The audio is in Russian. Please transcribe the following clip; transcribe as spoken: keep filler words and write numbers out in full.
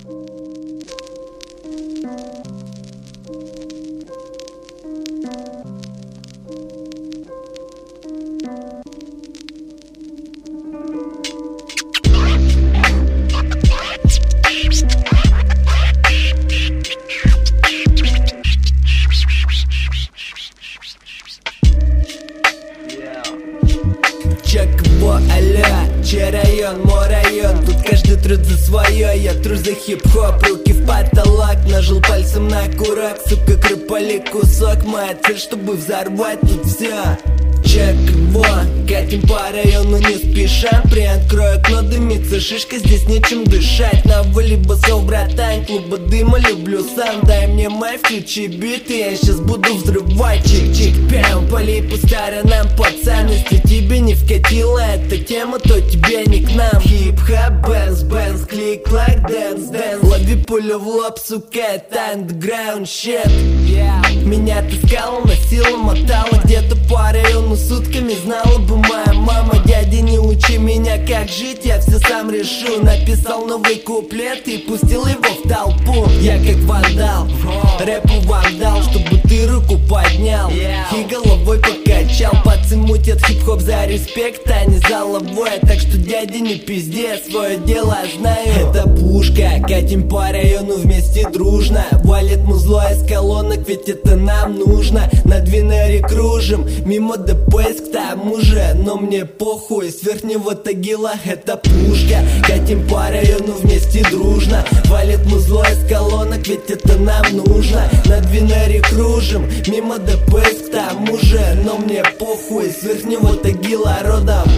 Чаково, аля, чей район, мой район. Тут каждый трет за свое, я тру за хип-хоп. Руки в потолок, нажал пальцем на курок. Сука, крыпали кусок, моя цель, чтобы взорвать тут все. Чаково, катим по району не спеша. Приоткрою окно, дымится шишка, здесь нечем дышать. На воле басов, братан, клуба дыма люблю сам. Дай мне май, включи бит, и я сейчас буду взрывать. Чик-чик, пям, полей по сторонам, пацан. Если тебе не вкатила эта тема, то тебе не к нам. Хип-хоп, бэнс, бэнс, клик, лайк, дэнс, дэнс. Лови пулю в лоб, сука, это андеграунд щит. Меня таскала, носила, мотала где-то по району сутками. Знала бы моя мама, дядя, не учи меня как жить, я все сам решу. Написал новый куплет и пустил его в толпу. Я как вандал, рэпу вандал, чтобы ты руку поднял и головой покачал. Пацы мутят хип-хоп за респект, а не за лобой. Так что, дядя, не пизди, свое дело знаю. Это пушка, катим по району вместе дружно. Валит музло из колонок, ведь это нам нужно. Над Венере кружим, мимо ДПС к тому же. Но мне похуй, с верхнего Тагила это пушка. Катим по району вместе дружно. Валит музло из колонок, ведь это нам нужно. Над Венере кружим, мимо ДПС к тому же. Но мне похуй, с верхнего Тагила родом.